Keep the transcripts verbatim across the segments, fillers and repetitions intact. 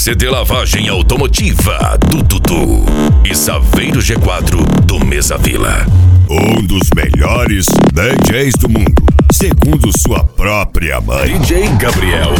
C D Lavagem Automotiva do Dudu e Saveiro G quatro do Mesa Vila. Um dos melhores D Js do mundo, segundo sua própria mãe. D J Gabriel.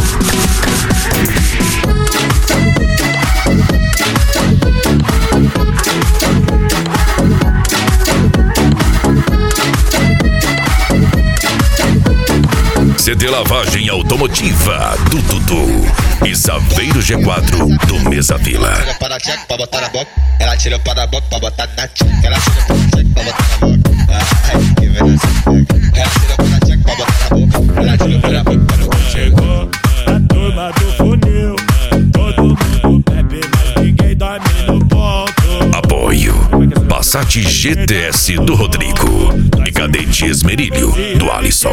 C D Lavagem Automotiva do Dudu e Saveiro G quatro do Mesa Vila. Ela tira para check pra botar na boca, ela tira para a boca pra botar na check, ela tira para check pra botar na boca. Ai, que velha ela tira para check pra botar na boca, ela tira para a boca para botar. Chegou a turma do funil, todo mundo bebe, mas ninguém dorme no ponto. Apoio Passat G T S do Rodrigo e Cadete Esmerilho do Alisson.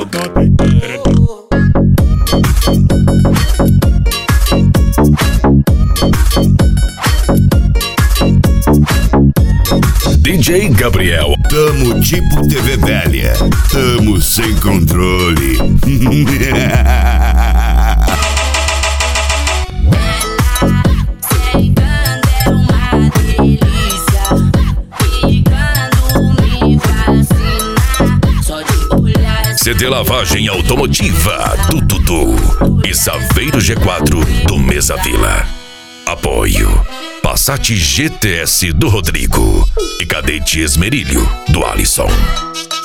D J Gabriel. Tamo tipo T V velha, tamo sem controle. C D Lavagem Automotiva do Dudu e Saveiro G quatro do Mesa Vila. Apoio Passat G T S do Rodrigo e Cadete Esmerilho do Alisson.